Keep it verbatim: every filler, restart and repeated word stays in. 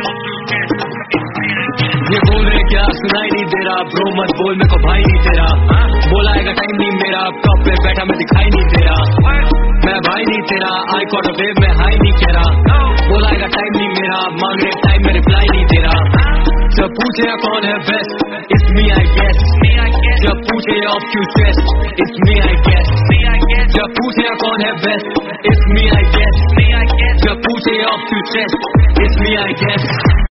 ये बोल रहे क्या सुनाई नहीं दे रहा, ब्रो मत बोल मेरे को भाई नहीं तेरा, बोला आएगा टाइम नहीं मेरा, टॉप पे बैठा मैं दिखाई नहीं दे रहा, मैं भाई नहीं तेरा, आई कॉट अ वेव मैं हाई नहीं कह रहा, बोला आएगा टाइम नहीं मेरा, मांग रहे टाइम में रिप्लाई नहीं दे रहा, जब पूछे कौन है best, it's me I guess, जब पूछे off cue stress, it's me I guess, जब पूछे कौन है best, it's me I guess, जब पूछे off cue stress, it's me I guess.